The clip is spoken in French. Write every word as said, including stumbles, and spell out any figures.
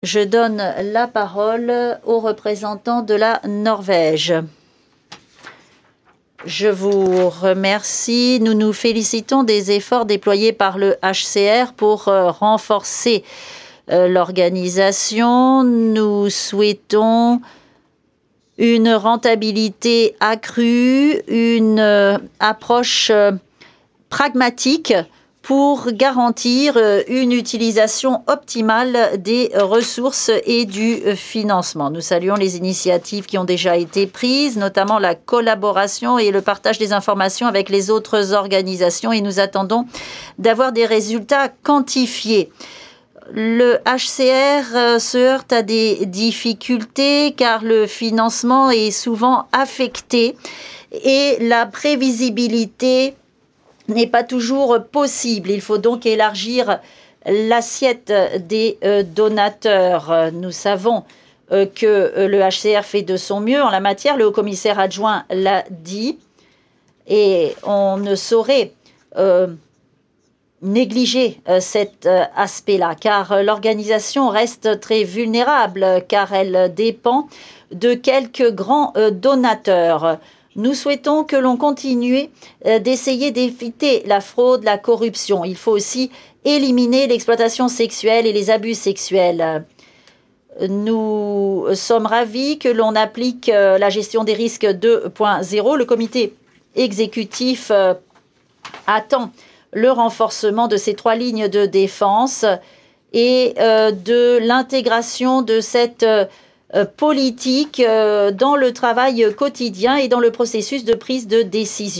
Je donne la parole au représentant de la Norvège. Je vous remercie. Nous nous félicitons des efforts déployés par le H C R pour euh, renforcer euh, l'organisation. Nous souhaitons une rentabilité accrue, une euh, approche euh, pragmatique pour garantir une utilisation optimale des ressources et du financement. Nous saluons les initiatives qui ont déjà été prises, notamment la collaboration et le partage des informations avec les autres organisations, et nous attendons d'avoir des résultats quantifiés. Le H C R se heurte à des difficultés car le financement est souvent affecté et la prévisibilité n'est pas toujours possible. Il faut donc élargir l'assiette des euh, donateurs. Nous savons euh, que euh, le H C R fait de son mieux en la matière. Le haut-commissaire adjoint l'a dit. Et on ne saurait euh, négliger euh, cet euh, aspect-là, car euh, l'organisation reste très vulnérable, car elle dépend de quelques grands euh, donateurs. Nous souhaitons que l'on continue euh, d'essayer d'éviter la fraude, la corruption. Il faut aussi éliminer l'exploitation sexuelle et les abus sexuels. Nous sommes ravis que l'on applique euh, la gestion des risques deux point zéro. Le comité exécutif euh, attend le renforcement de ces trois lignes de défense et euh, de l'intégration de cette euh, politique euh, dans le travail quotidien et dans le processus de prise de décision.